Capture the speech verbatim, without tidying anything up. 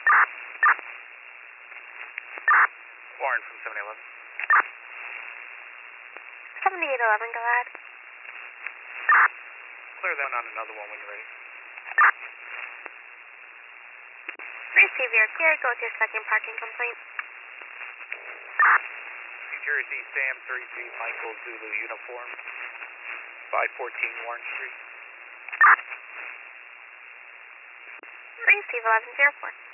Warren from seventy eleven. seventy-eight eleven, go ahead. Clear that on another one when you're ready. Receive your clear, go with your second parking complaint. New Jersey, Sam, thirty-three, Michael Zulu uniform, five fourteen Warren Street. Receive eleven zero four.